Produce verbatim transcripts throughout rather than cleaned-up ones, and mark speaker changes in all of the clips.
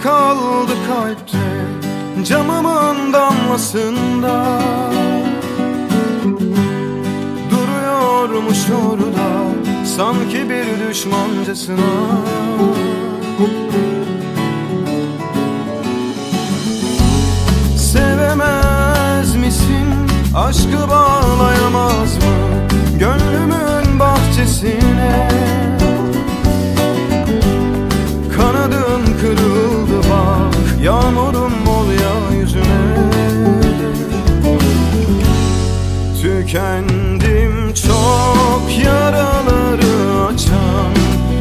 Speaker 1: kaldı kalpte, camımın damlasında. Duruyormuş orada sanki bir düşmancasına. Sevemez misin, aşkı bağlayamaz mı gönlümün bahçesine? Kanadın kırıldı bak, yağmurum ol ya yüzüne. Tükendim çok yaraları açan,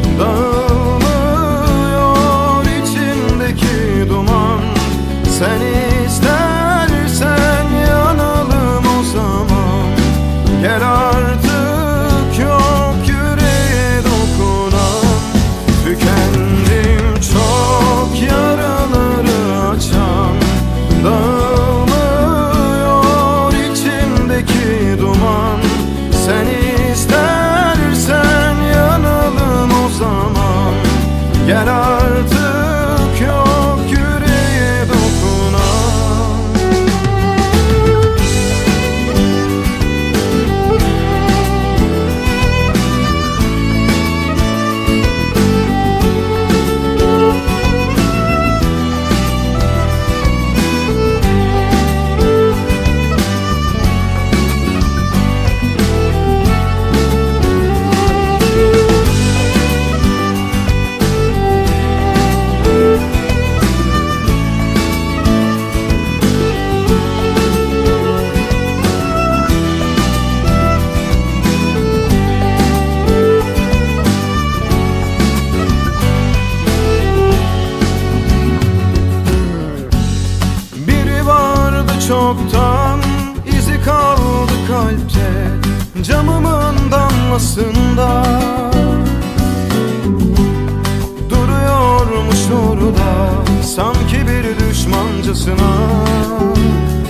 Speaker 1: dağılmıyor içimdeki duman. Sen istersen yanalım o zaman, gel artık yok yüreğe dokunan. Tükendim çok yaraları açan, dağılmıyor içimdeki duman. Sen istersen yanalım o zaman, gel artık yok yüreğe dokunan. Çoktan izi kaldı kalpte, camımın damlasında. Duruyormuş orada sanki bir düşmancasına.